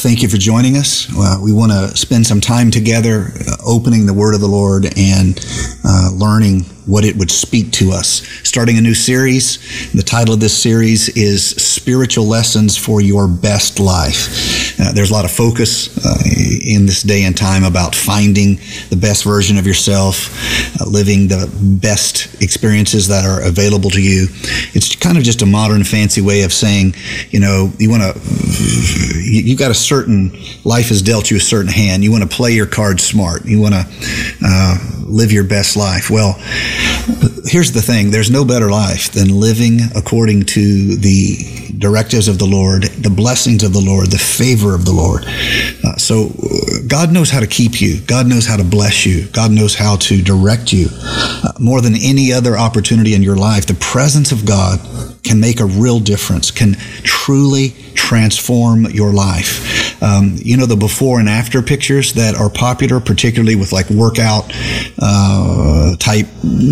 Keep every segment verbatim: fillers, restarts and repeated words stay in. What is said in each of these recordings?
thank you for joining us. Uh, we want to spend some time together uh, opening the Word of the Lord and uh, learning what it would speak to us. Starting a new series. The title of this series is Spiritual Lessons for Your Best Life. Uh, there's a lot of focus uh, in this day and time about finding the best version of yourself, uh, living the best experiences that are available to you. It's kind of just a modern fancy way of saying, you know, you want to, you, you got a certain, life has dealt you a certain hand. You want to play your cards smart. You want to uh, live your best life. Well, here's the thing. There's no better life than living according to the directives of the Lord, the blessings of the Lord, the favor of the Lord. Uh, so God knows how to keep you. God knows how to bless you. God knows how to direct you. Uh, more than any other opportunity in your life, the presence of God can make a real difference, can truly transform your life. Um, you know, the before and after pictures that are popular, particularly with like workout uh, type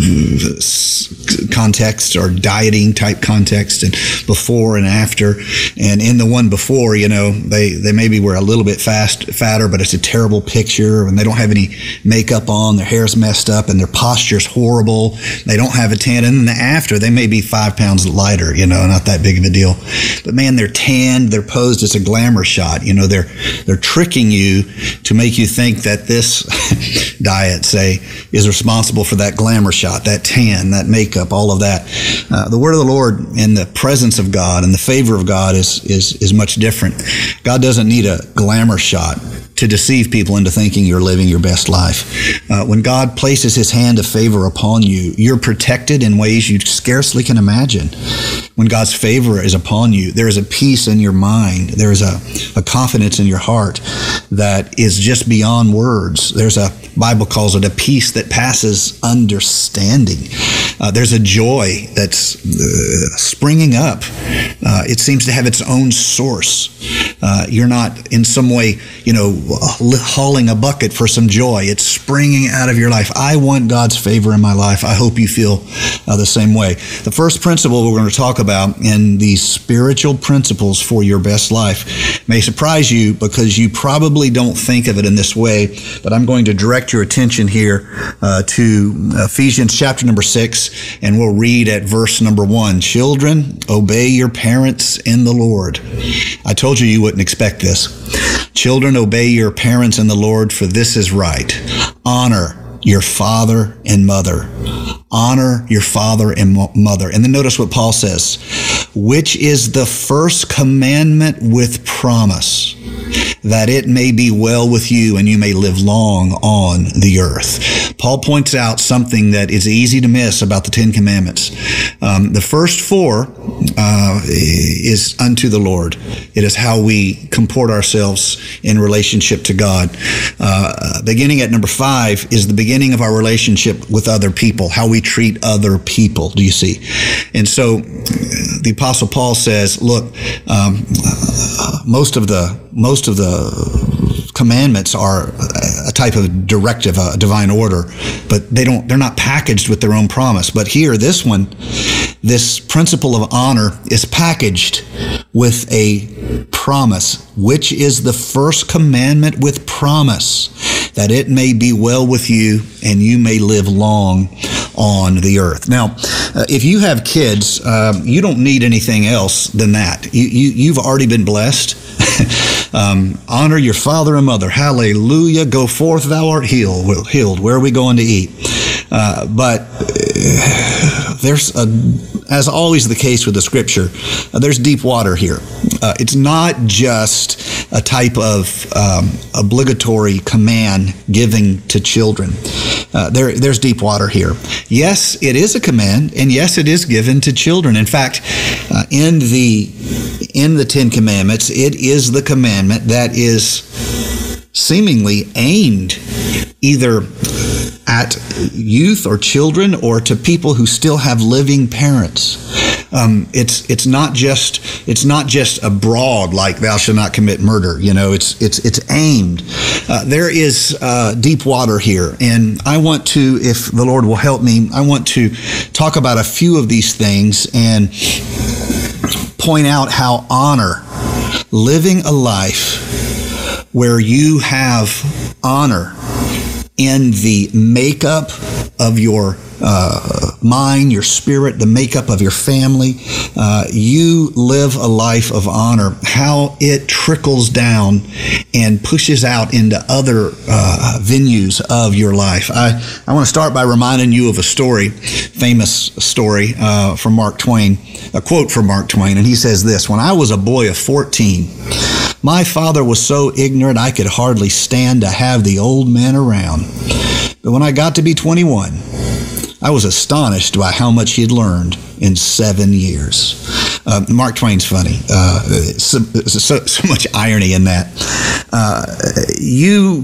context or dieting type context, and before and after. And in the one before, you know, they, they maybe were a little bit fast, fatter, but it's a terrible picture, and they don't have any makeup on, their hair's messed up, and their posture's horrible. They don't have a tan. And in the after, they may be five pounds lighter, you know, not that big of a deal. But man, they're tanned, they're posed as a glamour shot. You know, they're they're tricking you to make you think that this diet, say, is responsible for that glamour shot, that tan, that makeup, all of that. Uh, the word of the Lord and the presence of God and the favor of God is is is much different. God doesn't need a glamour shot to deceive people into thinking you're living your best life. Uh, when God places his hand of favor upon you, you're protected in ways you scarcely can imagine. When God's favor is upon you, there is a peace in your mind. There is a, a confidence in your heart that is just beyond words. There's a, Bible calls it a peace that passes understanding. Uh, there's a joy that's uh, springing up. Uh, it seems to have its own source. Uh, you're not in some way, you know, hauling a bucket for some joy. It's springing out of your life. I want God's favor in my life. I hope you feel uh, the same way. The first principle we're going to talk about in these spiritual principles for your best life may surprise you because you probably don't think of it in this way, but I'm going to direct your attention here uh, to Ephesians chapter number six, and we'll read at verse number one. Children, obey your parents in the Lord. I told you you wouldn't expect this. Children, obey your parents in the Lord, for this is right. Honor your father and mother. Honor your father and mother. And then notice what Paul says, which is the first commandment with promise, that it may be well with you and you may live long on the earth. Paul points out something that is easy to miss about the Ten Commandments. Um, the first four uh, is unto the Lord. It is how we comport ourselves in relationship to God. Uh, beginning at number five is the beginning of our relationship with other people, how we treat other people. Do you see? And so the Apostle Paul says, look, um, most of the most of the commandments are a type of directive, a divine order, but they don't, they're not packaged with their own promise. But here, this one, this principle of honor is packaged with a promise, which is the first commandment with promise, that it may be well with you and you may live long on the earth. Now, uh, if you have kids, um, you don't need anything else than that. You, you, you've already been blessed. um, honor your father and mother. Hallelujah. Go forth, thou art healed. Healed. Where are we going to eat? Uh, but uh, there's, a, as always the case with the scripture, uh, there's deep water here. Uh, it's not just a type of um, obligatory command giving to children. Uh, there, there's deep water here. Yes, it is a command, and yes, it is given to children. In fact, uh, in the in the Ten Commandments, it is the commandment that is seemingly aimed either at youth or children or to people who still have living parents. Um, it's it's not just it's not just a broad like thou shalt not commit murder. You know, it's it's it's aimed. Uh, there is uh, deep water here, and I want to, if the Lord will help me, I want to talk about a few of these things and point out how honor, living a life where you have honor in the makeup of your uh, mind, your spirit, the makeup of your family. Uh, you live a life of honor. How it trickles down and pushes out into other uh, venues of your life. I, I want to start by reminding you of a story, famous story uh, from Mark Twain, a quote from Mark Twain, and he says this: "When I was a boy of fourteen, my father was so ignorant I could hardly stand to have the old men around. But when I got to be twenty-one, I was astonished by how much he'd learned in seven years." Uh, Mark Twain's funny. Uh, so, so, so much irony in that. Uh, you,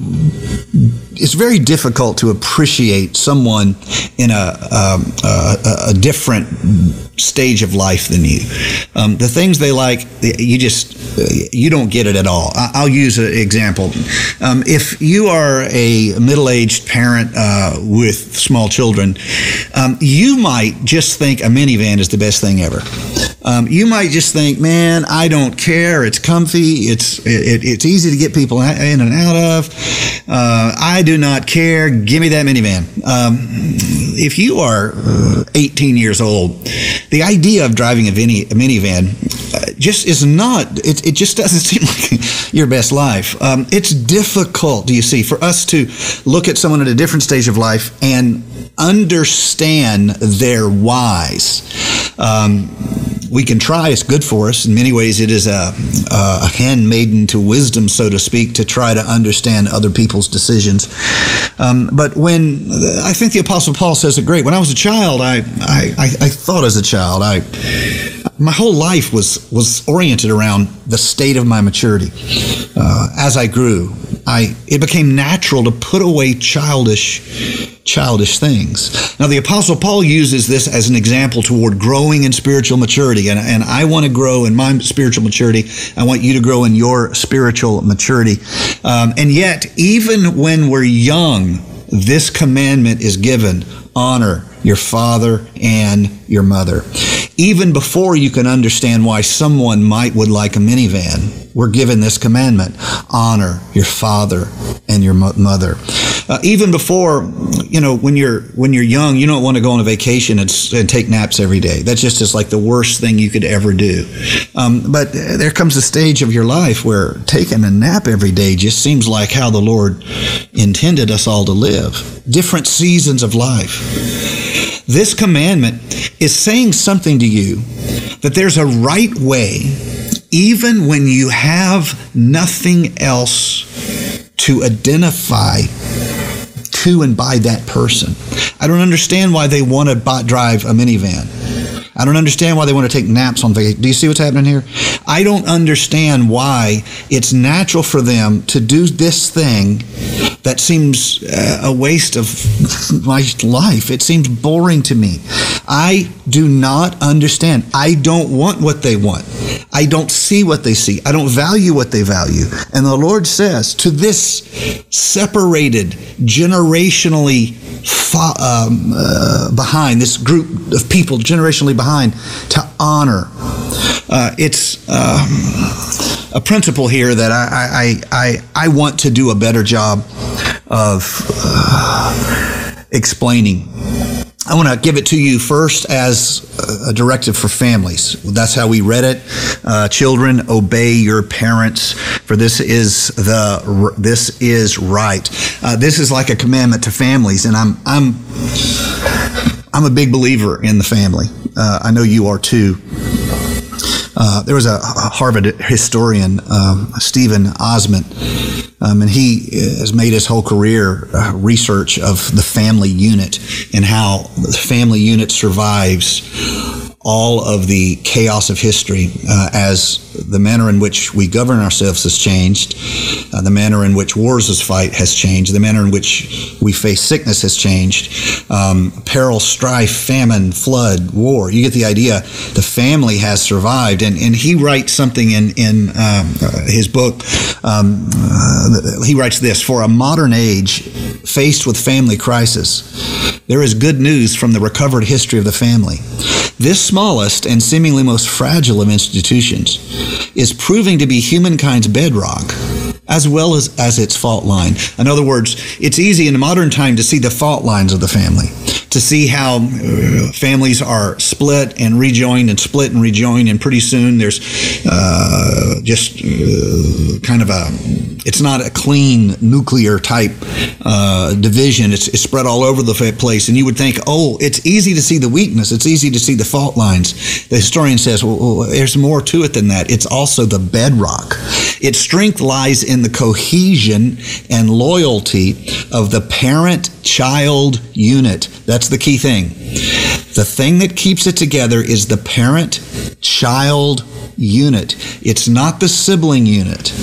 it's very difficult to appreciate someone in a, um, a, a different stage of life than you. Um, the things they like, you just, you don't get it at all. I'll use an example. Um, if you are a middle-aged parent uh, with small children, um, you might just think a minivan is the best thing ever. Um, you might just think, man, I don't care. It's comfy. It's it, it's easy to get people in and out of. Uh, I do not care. Give me that minivan. Um, if you are eighteen years old, the idea of driving a, mini, a minivan uh, just is not, it, it just doesn't seem like your best life. Um, it's difficult, do you see, for us to look at someone at a different stage of life and understand their whys. Um, we can try. It's good for us. In many ways, it is a, a handmaiden to wisdom, so to speak, to try to understand other people's decisions. Um, but when, I think the Apostle Paul says it great. When I was a child, I, I, I, I thought as a child, I, my whole life was, was oriented around the state of my maturity. Uh, as I grew, I, it became natural to put away childish childish things. Now, the Apostle Paul uses this as an example toward growing in spiritual maturity, and, and I want to grow in my spiritual maturity. I want you to grow in your spiritual maturity. Um, and yet, even when we're young, this commandment is given: honor your father and your mother. Even before you can understand why someone might would like a minivan, we're given this commandment: honor your father and your mother. Uh, even before, you know, when you're when you're young, you don't want to go on a vacation and, and take naps every day. That just is like the worst thing you could ever do. Um, but there comes a stage of your life where taking a nap every day just seems like how the Lord intended us all to live. Different seasons of life. This commandment is saying something to you, that there's a right way, even when you have nothing else to identify to and by that person. I don't understand why they want to buy, drive a minivan. I don't understand why they want to take naps on vacation. Do you see what's happening here? I don't understand why it's natural for them to do this thing that seems uh, a waste of my life. It seems boring to me. I do not understand. I don't want what they want. I don't see what they see. I don't value what they value. And the Lord says to this separated, generationally fo- um, uh, behind, this group of people generationally behind, to honor. Uh, it's um, a principle here that I, I, I, I want to do a better job of uh, explaining. I want to give it to you first as a directive for families. That's how we read it. Uh, children, obey your parents, for this is the this is right. Uh, this is like a commandment to families, and I'm I'm I'm a big believer in the family. Uh, I know you are too. Uh, there was a Harvard historian, um, Stephen Osment, um, and he has made his whole career uh, research of the family unit and how the family unit survives all of the chaos of history uh, as the manner in which we govern ourselves has changed, uh, the manner in which wars is fight has changed, the manner in which we face sickness has changed, um, peril, strife, famine, flood, war. You get the idea. The family has survived, and, and he writes something in, in um, uh, his book. Um, uh, he writes this: for a modern age faced with family crisis, there is good news from the recovered history of the family. This smallest and seemingly most fragile of institutions is proving to be humankind's bedrock, as well as, as its fault line. In other words, it's easy in modern time to see the fault lines of the family, to see how uh, families are split and rejoined and split and rejoined, and pretty soon there's uh, just uh, kind of a, it's not a clean nuclear type uh, division. It's, it's spread all over the place, and you would think, oh, it's easy to see the weakness, it's easy to see the fault lines. The historian says, well, well there's more to it than that. It's also the bedrock. Its strength lies in the cohesion and loyalty of the parent-child unit. That's the key thing. The thing that keeps it together is the parent-child unit. It's not the sibling unit.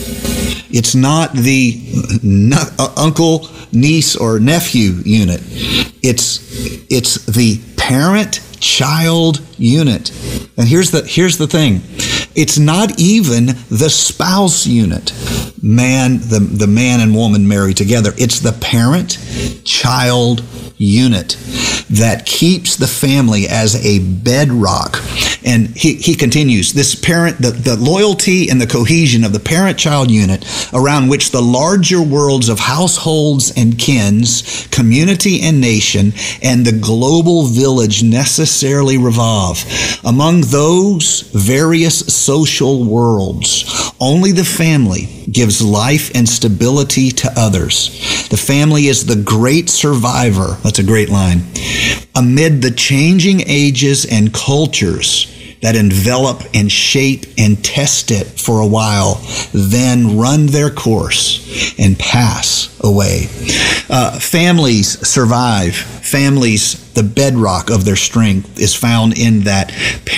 It's not the n- uh, uncle, niece, or nephew unit. It's it's the parent-child unit. And here's the here's the thing. It's not even the spouse unit. Man, the, the man and woman married together. It's the parent-child unit that keeps the family as a bedrock. And he, he continues, this parent, the, the loyalty and the cohesion of the parent-child unit around which the larger worlds of households and kins, community and nation, and the global village necessarily revolve. Among those various social worlds, only the family gives life and stability to others. The family is the great survivor. That's a great line. Amid the changing ages and cultures that envelop and shape and test it for a while, then run their course and pass away. Uh, families survive. Families, the bedrock of their strength is found in that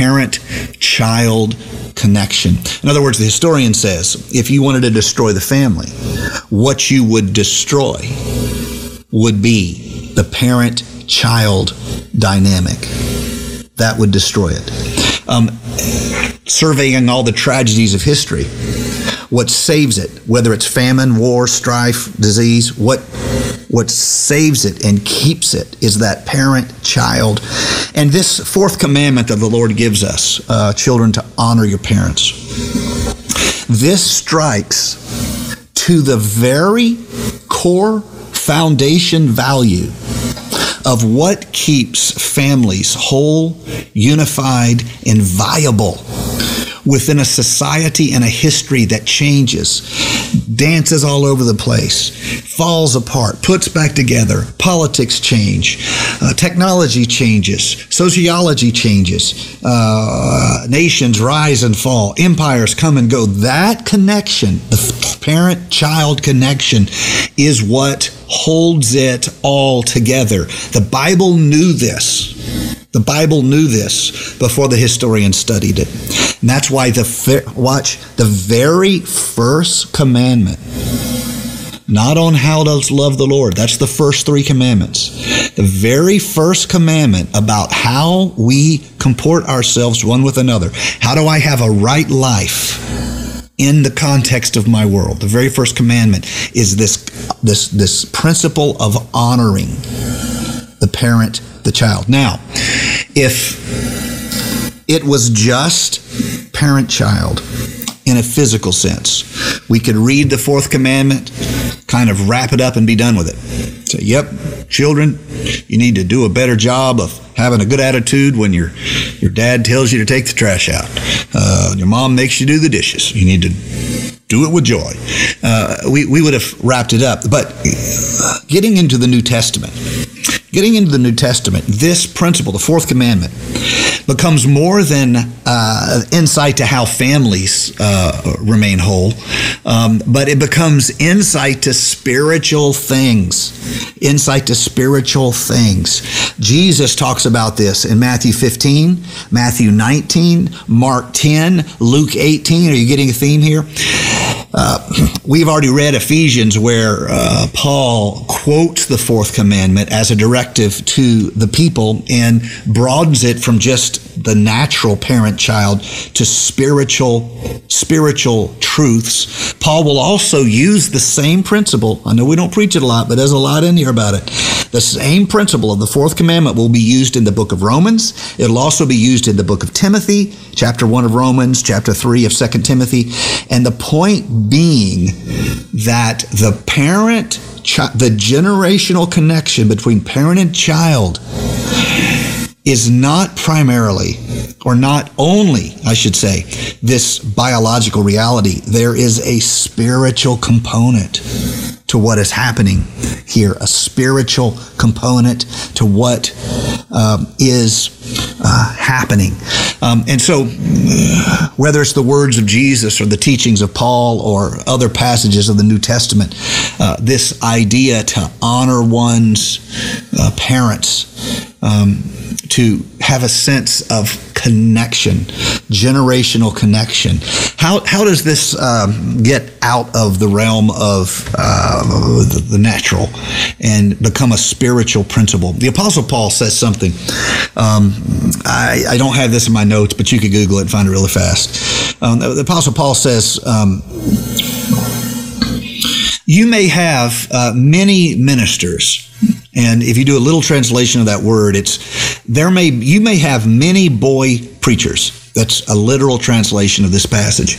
parent-child connection. In other words, the historian says, if you wanted to destroy the family, what you would destroy would be the parent-child dynamic. That would destroy it. Um, surveying all the tragedies of history, what saves it, whether it's famine, war, strife, disease, what what saves it and keeps it is that parent-child. And this fourth commandment that the Lord gives us, uh, children, to honor your parents. This strikes to the very core foundation value of what keeps families whole, unified, and viable within a society and a history that changes, dances all over the place, falls apart, puts back together, politics change, uh, technology changes, sociology changes, uh, nations rise and fall, empires come and go. That connection, the parent-child connection, is what holds it all together. The Bible knew this. The Bible knew this before the historians studied it. And that's why the, watch, the very first commandment, not on how to love the Lord, that's the first three commandments. The very first commandment about how we comport ourselves one with another. How do I have a right life in the context of my world? The very first commandment is this, this, this principle of honoring the parent, the child. Now, if it was just parent-child in a physical sense, we could read the fourth commandment, kind of wrap it up and be done with it. Say, yep, children, you need to do a better job of having a good attitude when your your dad tells you to take the trash out. Uh, your mom makes you do the dishes. You need to do it with joy. Uh, we, we would have wrapped it up. But getting into the New Testament, Getting into the New Testament, this principle, the fourth commandment, becomes more than uh, insight to how families uh, remain whole, um, but it becomes insight to spiritual things. Insight to spiritual things. Jesus talks about this in Matthew fifteen, Matthew nineteen, Mark ten, Luke eighteen. Are you getting a theme here? Uh, we've already read Ephesians, where uh, Paul quotes the fourth commandment as a directive to the people and broadens it from just the natural parent-child to spiritual spiritual truths. Paul will also use the same principle. I know we don't preach it a lot, but there's a lot in here about it. The same principle of the fourth commandment will be used in the book of Romans. It'll also be used in the book of Timothy, chapter one of Romans, chapter three of Second Timothy. And the point being that the parent, the generational connection between parent and child is not primarily, or not only, I should say, this biological reality. There is a spiritual component to what is happening here, a spiritual component to what um, is uh, happening. Um, and so, whether it's the words of Jesus or the teachings of Paul or other passages of the New Testament, uh, this idea to honor one's uh, parents, um, to have a sense of connection, generational connection. How how does this um, get out of the realm of uh, the, the natural and become a spiritual principle? The Apostle Paul says something. Um, I, I don't have this in my notes, but you could Google it and find it really fast. Um, the, the Apostle Paul says, um, you may have uh, many ministers. And if you do a little translation of that word, it's there may you may have many boy preachers. That's a literal translation of this passage.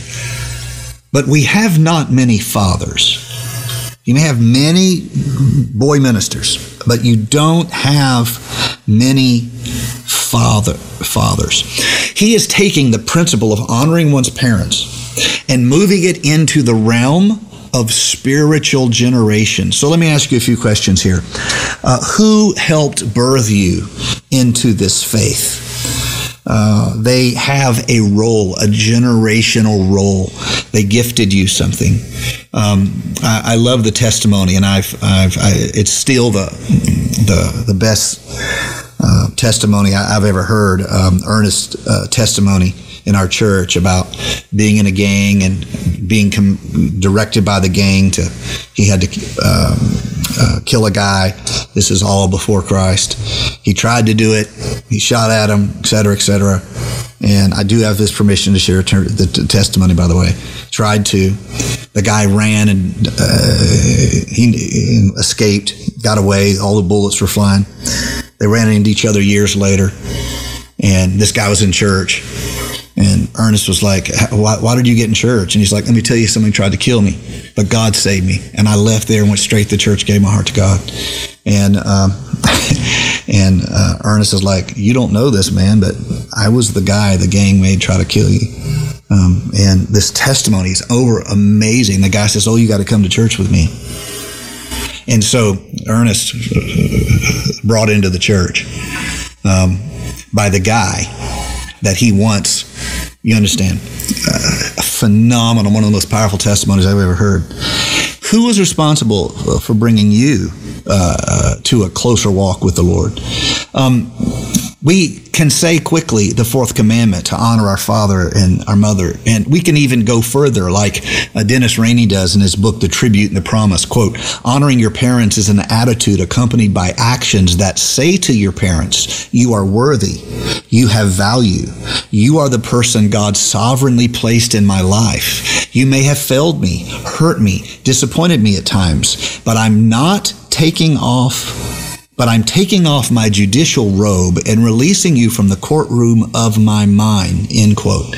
But we have not many fathers. You may have many boy ministers, but you don't have many father fathers. He is taking the principle of honoring one's parents and moving it into the realm of spiritual generation. So let me ask you a few questions here. Uh, who helped birth you into this faith? Uh, they have a role, a generational role. They gifted you something. Um, I, I love the testimony, and I've, I've, I, it's still the, the, the best uh, testimony I, I've ever heard. Um, earnest uh, testimony in our church about being in a gang and being com- directed by the gang to, he had to um, uh, kill a guy. This is all before Christ. He tried to do it. He shot at him, et cetera, et cetera. And I do have this permission to share ter- the t- testimony, by the way. Tried to. The guy ran and uh, he, he escaped, got away. All the bullets were flying. They ran into each other years later. And this guy was in church. And Ernest was like, why, why did you get in church? And he's like, let me tell you, somebody tried to kill me, but God saved me. And I left there and went straight to church, gave my heart to God. And um, and uh, Ernest is like, you don't know this, man, but I was the guy the gang made try to kill you. Um, and this testimony is over amazing. The guy says, oh, you got to come to church with me. And so Ernest brought into the church um, by the guy that he once, you understand, uh, phenomenal, one of the most powerful testimonies I've ever heard. Who was responsible for bringing you uh, to a closer walk with the Lord? Um, we can say quickly the fourth commandment, to honor our father and our mother. And we can even go further, like uh, Dennis Rainey does in his book, The Tribute and the Promise. Quote, honoring your parents is an attitude accompanied by actions that say to your parents, you are worthy, you have value, you are the person God sovereignly placed in my life. You may have failed me, hurt me, disappointed me at times, but I'm not taking off But I'm taking off my judicial robe and releasing you from the courtroom of my mind, end quote.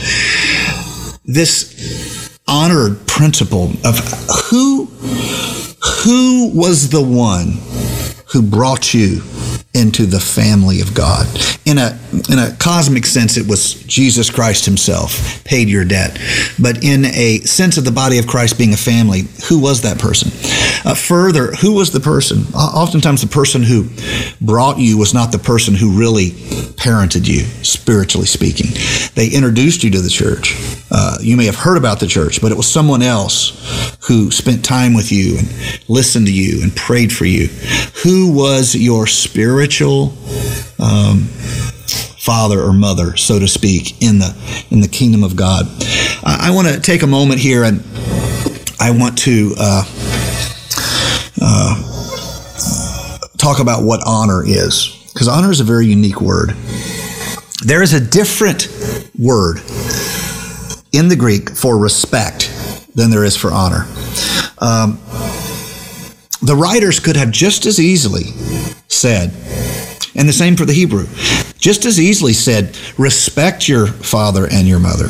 This honored principle of who, who was the one who brought you into the family of God. In a in a cosmic sense, it was Jesus Christ himself paid your debt. But in a sense of the body of Christ being a family, who was that person? Uh, further, who was the person? Oftentimes the person who brought you was not the person who really parented you, spiritually speaking. They introduced you to the church. Uh, you may have heard about the church, but it was someone else who spent time with you and listened to you and prayed for you. Who was your spiritual um, father or mother, so to speak, in the in the kingdom of God? I, I want to take a moment here, and I want to uh, uh, talk about what honor is, because honor is a very unique word. There is a different word in the Greek for respect than there is for honor. Um, the writers could have just as easily said, and the same for the Hebrew, just as easily said, respect your father and your mother,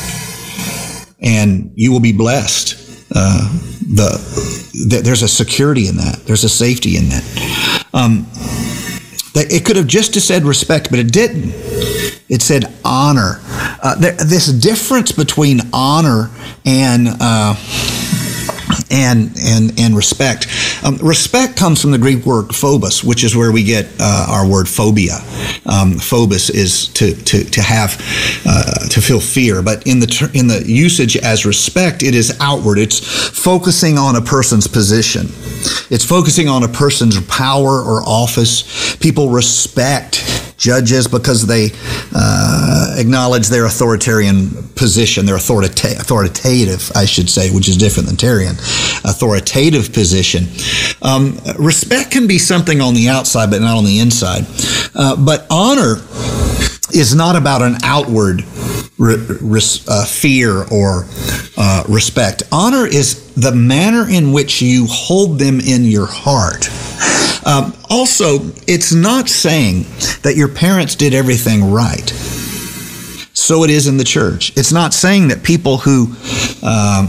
and you will be blessed. Uh, the, the there's a security in that. There's a safety in that. Um, it could have just said respect, but it didn't. It said honor. Uh, there, this difference between honor and uh, and and and respect. Um, respect comes from the Greek word phobos, which is where we get uh, our word phobia. Um, phobos is to to to have uh, to feel fear, but in the ter- in the usage as respect, it is outward. It's focusing on a person's position. It's focusing on a person's power or office. People respect judges because they uh, acknowledge their authoritarian position, their authorita- authoritative, I should say, which is different than Tarian, authoritative position. Um, respect can be something on the outside, but not on the inside. Uh, but honor is not about an outward re- res- uh, fear or uh, respect. Honor is the manner in which you hold them in your heart. Um, also, it's not saying that your parents did everything right. So it is in the church. It's not saying that people who um,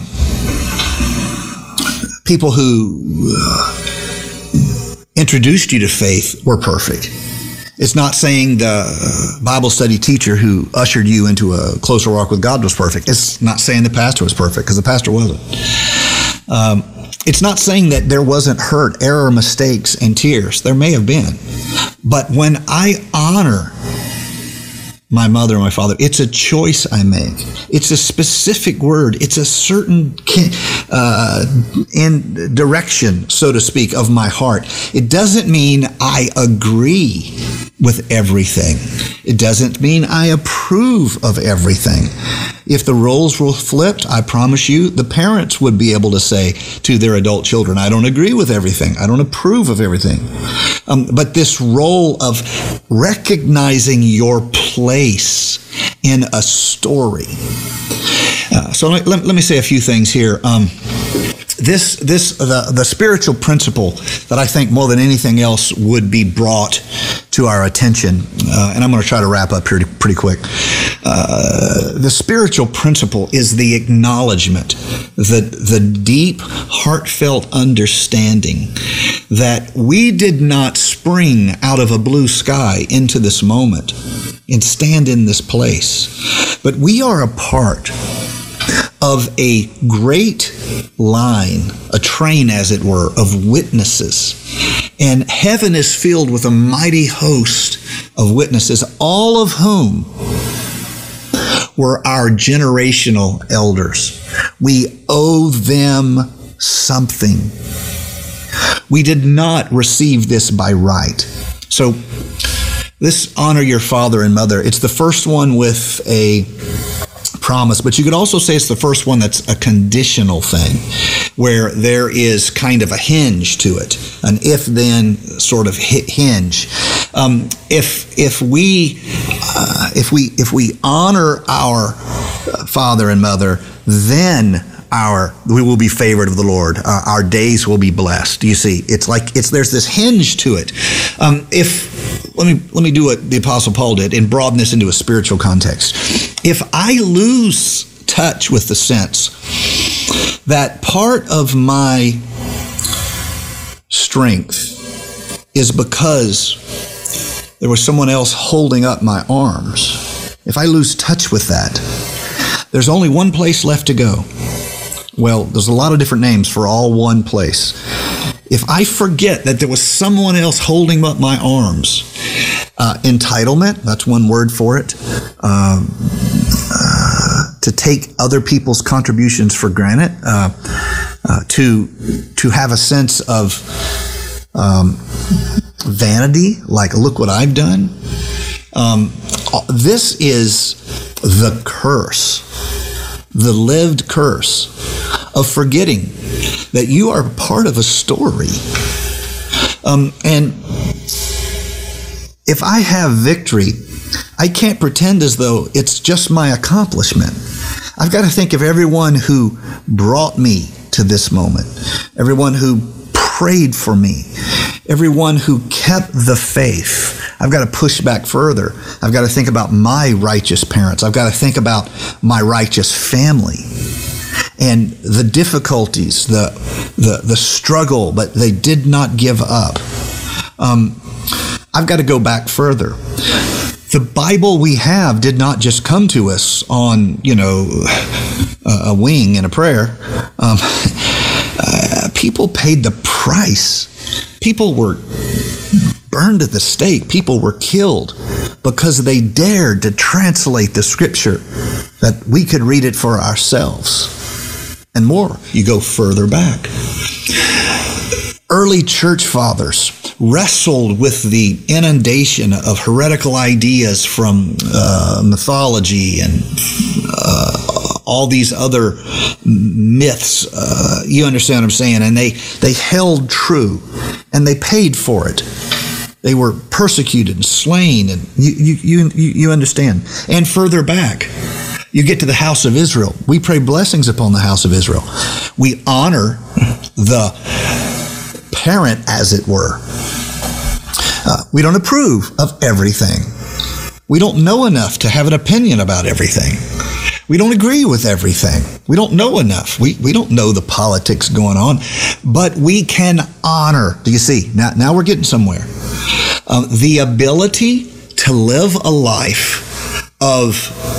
people who uh, introduced you to faith were perfect. It's not saying the Bible study teacher who ushered you into a closer walk with God was perfect. It's not saying the pastor was perfect, because the pastor wasn't. Um, It's not saying that there wasn't hurt, error, mistakes, and tears. There may have been. But when I honor my mother and my father, it's a choice I make. It's a specific word. It's a certain uh, in direction, so to speak, of my heart. It doesn't mean I agree with everything. It doesn't mean I approve of everything. If the roles were flipped, I promise you, the parents would be able to say to their adult children, I don't agree with everything. I don't approve of everything. Um, but this role of recognizing your place in a story. Uh, so let, let, let me say a few things here. Um, This, this, the, the spiritual principle that I think more than anything else would be brought to our attention, uh, and I'm going to try to wrap up here pretty quick. Uh, the spiritual principle is the acknowledgement, the, the deep, heartfelt understanding that we did not spring out of a blue sky into this moment and stand in this place, but we are a part of a great line, a train, as it were, of witnesses. And heaven is filled with a mighty host of witnesses, all of whom were our generational elders. We owe them something. We did not receive this by right. So this honor your father and mother, it's the first one with a promise, but you could also say it's the first one that's a conditional thing, where there is kind of a hinge to it, an if-then sort of hinge. Um, if if we uh, if we if we honor our father and mother, then our we will be favored of the Lord. Uh, our days will be blessed. You see, it's like it's there's this hinge to it. Um, if let me let me do what the Apostle Paul did and broaden this into a spiritual context. If I lose touch with the sense that part of my strength is because there was someone else holding up my arms, if I lose touch with that, there's only one place left to go. Well, there's a lot of different names for all one place. If I forget that there was someone else holding up my arms, uh, entitlement, that's one word for it, um, uh, to take other people's contributions for granted, uh, uh, to to have a sense of um, vanity, like, look what I've done. Um, this is the curse, the lived curse of forgetting that you are part of a story. Um, and if I have victory, I can't pretend as though it's just my accomplishment. I've got to think of everyone who brought me to this moment, everyone who prayed for me, everyone who kept the faith. I've got to push back further. I've got to think about my righteous parents. I've got to think about my righteous family and the difficulties, the the, the struggle, but they did not give up. Um, I've got to go back further. The Bible we have did not just come to us on, you know, a wing and a prayer. Um, uh, people paid the price. People were burned at the stake. People were killed because they dared to translate the scripture that we could read it for ourselves. And more, you go further back. Early church fathers wrestled with the inundation of heretical ideas from uh, mythology and uh, all these other myths. Uh, you understand what I'm saying? And they, they held true, and they paid for it. They were persecuted and slain, and you, you, you, you understand. And further back, you get to the house of Israel. We pray blessings upon the house of Israel. We honor the parent, as it were. Uh, we don't approve of everything. We don't know enough to have an opinion about everything. We don't agree with everything. We don't know enough. We we don't know the politics going on, but we can honor. Do you see? Now, now we're getting somewhere. Uh, the ability to live a life of,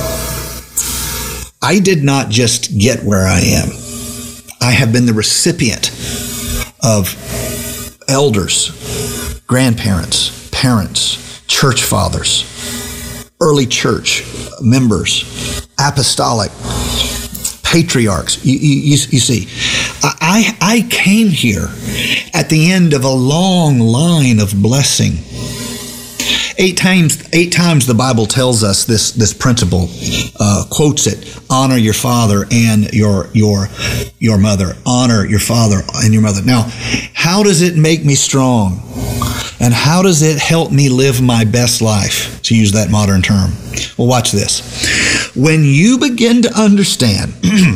I did not just get where I am. I have been the recipient of elders, grandparents, parents, church fathers, early church members, apostolic, patriarchs. You, you, you see, I, I came here at the end of a long line of blessing. Eight times, eight times the Bible tells us this this principle, uh, quotes it: honor your father and your your your mother. Honor your father and your mother. Now, how does it make me strong? And how does it help me live my best life, to use that modern term? Well, watch this. When you begin to understand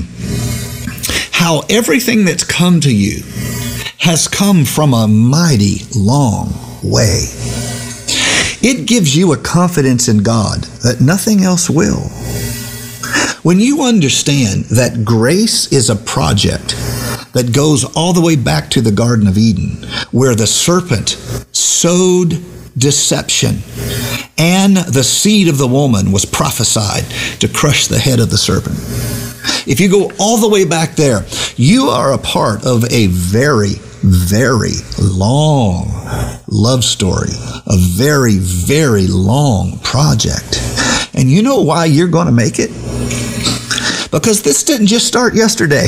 how everything that's come to you has come from a mighty long way, it gives you a confidence in God that nothing else will. When you understand that grace is a project that goes all the way back to the Garden of Eden, where the serpent sowed deception and the seed of the woman was prophesied to crush the head of the serpent. If you go all the way back there, you are a part of a very, very long love story, a very, very long project. And you know why you're going to make it? Because this didn't just start yesterday.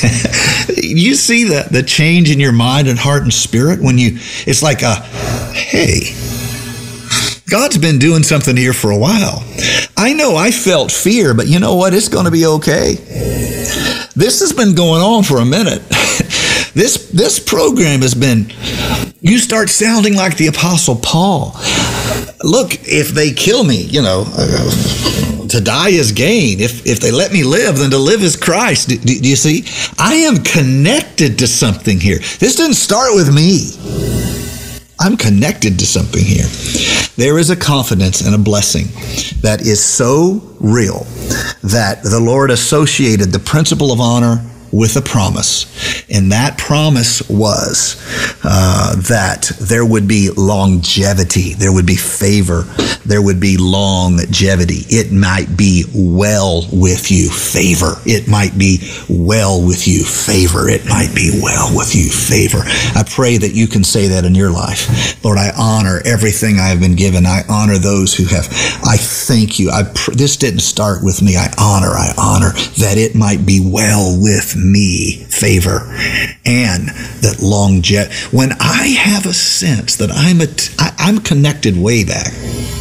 You see the, the change in your mind and heart and spirit when you, it's like a, hey, God's been doing something here for a while. I know I felt fear, but you know what? It's going to be okay. This has been going on for a minute. This this program has been, you start sounding like the Apostle Paul. Look, if they kill me, you know, uh, to die is gain. If if they let me live, then to live is Christ. Do, do, do you see? I am connected to something here. This didn't start with me. I'm connected to something here. There is a confidence and a blessing that is so real that the Lord associated the principle of honor with a promise. And that promise was uh, that there would be longevity, there would be favor, there would be longevity. It might be well with you, favor. It might be well with you, favor. It might be well with you, favor. I pray that you can say that in your life. Lord, I honor everything I have been given. I honor those who have. I thank you. I pr- this didn't start with me. I honor, I honor that it might be well with me, favor, and that longevity. When I have a sense that I'm a t- I, I'm connected way back,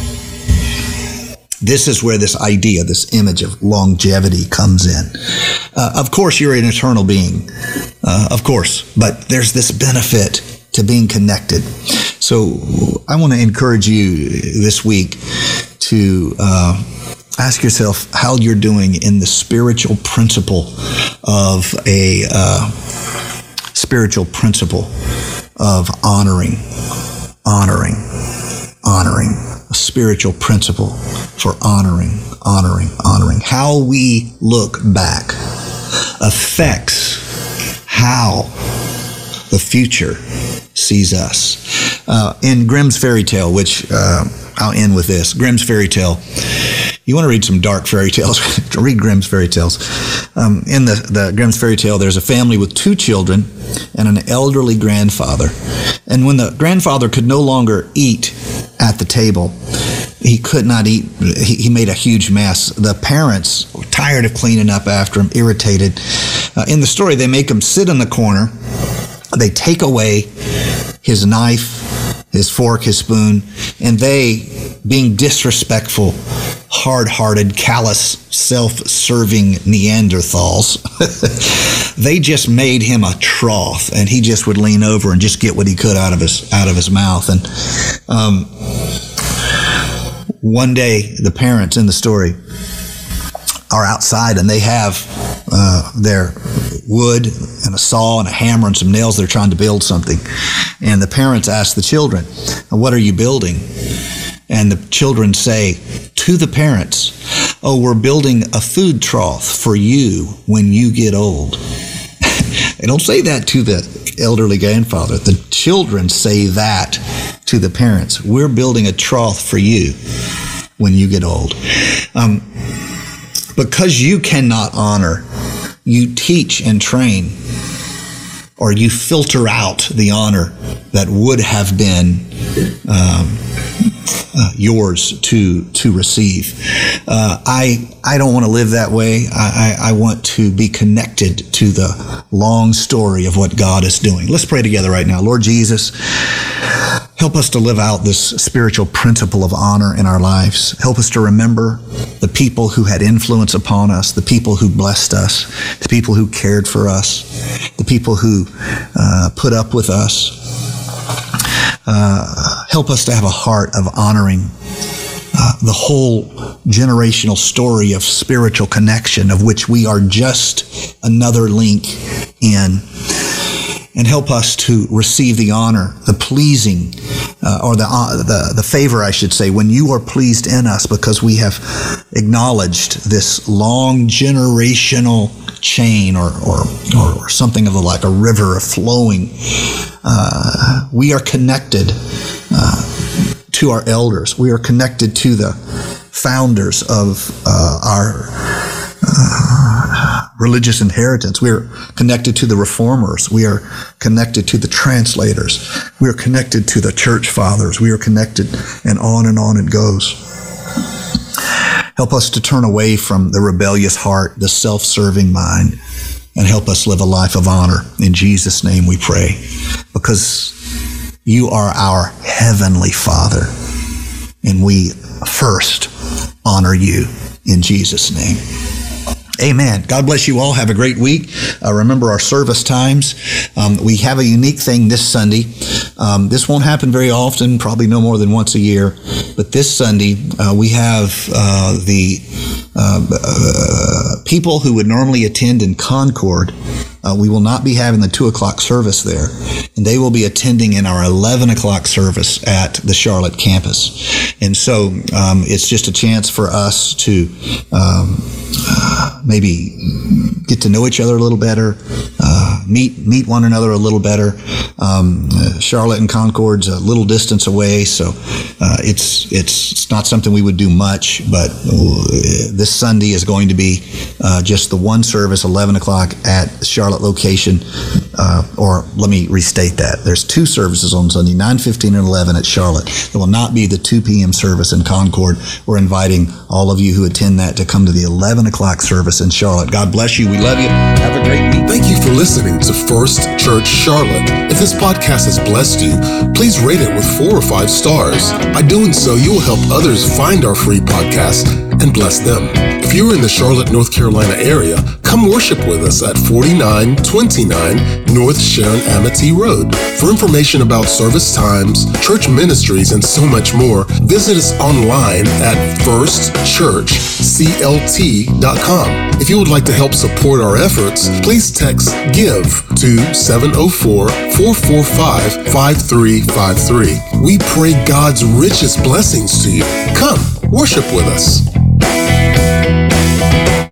this is where this idea, this image of longevity comes in. Uh, of course, you're an eternal being, uh, of course, but there's this benefit to being connected. So I want to encourage you this week to uh, ask yourself how you're doing in the spiritual principle of a uh, spiritual principle of honoring, honoring, honoring, a spiritual principle for honoring, honoring, honoring. How we look back affects how the future sees us. Uh, in Grimm's fairy tale, which uh, I'll end with this, Grimm's fairy tale. You want to read some dark fairy tales, read Grimm's fairy tales. Um, in the, the Grimm's fairy tale, there's a family with two children and an elderly grandfather. And when the grandfather could no longer eat at the table, he could not eat, he, he made a huge mess. The parents were tired of cleaning up after him, irritated. Uh, in the story, they make him sit in the corner. They take away his knife, his fork, his spoon, and they, being disrespectful, hard-hearted, callous, self-serving Neanderthals, they just made him a trough, and he just would lean over and just get what he could out of his out of his mouth. And um, one day, the parents in the story are outside, and they have uh, their wood and a saw and a hammer and some nails. They're trying to build something. And the parents ask the children, "What are you building?" And the children say to the parents, "Oh, we're building a food trough for you when you get old." They don't say that to the elderly grandfather. The children say that to the parents. "We're building a trough for you when you get old." Um, because you cannot honor, you teach and train, or you filter out the honor that would have been um, uh, yours to to receive. Uh, I I don't want to live that way. I, I, I want to be connected to the long story of what God is doing. Let's pray together right now. Lord Jesus, help us to live out this spiritual principle of honor in our lives. Help us to remember the people who had influence upon us, the people who blessed us, the people who cared for us, the people who uh, put up with us. Uh, help us to have a heart of honoring uh, the whole generational story of spiritual connection, of which we are just another link in. And help us to receive the honor, the pleasing, uh, or the, uh, the the favor, I should say, when you are pleased in us, because we have acknowledged this long generational chain, or or, or something of a, like a river of flowing. Uh, we are connected uh, to our elders. We are connected to the founders of uh, our uh, religious inheritance. We are connected to the reformers. We are connected to the translators. We are connected to the church fathers. We are connected, and on and on it goes. Help us to turn away from the rebellious heart, the self-serving mind, and help us live a life of honor. In Jesus' name we pray, because you are our heavenly Father, and we first honor you in Jesus' name. Amen. God bless you all. Have a great week. Uh, remember our service times. Um, we have a unique thing this Sunday. Um, this won't happen very often, probably no more than once a year. But this Sunday, uh, we have uh, the uh, uh, people who would normally attend in Concord. Uh, we will not be having the two o'clock service there, and they will be attending in our eleven o'clock service at the Charlotte campus. And so um, it's just a chance for us to um, uh, maybe get to know each other a little better, uh, meet meet one another a little better. Um, uh, Charlotte and Concord's a little distance away, so uh, it's it's it's not something we would do much. But uh, this Sunday is going to be uh, just the one service, eleven o'clock at Charlotte location. Uh, or let me restate that. There's two services on Sunday, nine fifteen and eleven at Charlotte. There will not be the two p.m. service in Concord. We're inviting all of you who attend that to come to the eleven o'clock service in Charlotte. God bless you. We love you. Have a great week. Thank you for listening to First Church Charlotte. If this podcast has blessed you, please rate it with four or five stars. By doing so, you will help others find our free podcast and bless them. If you're in the Charlotte, North Carolina area, come worship with us at forty-nine twenty-nine North Sharon Amity Road. For information about service times, church ministries, and so much more, visit us online at first church c l t dot com. If you would like to help support our efforts, please text GIVE to seven oh four, four four five, five three five three. We pray God's richest blessings to you. Come, worship with us.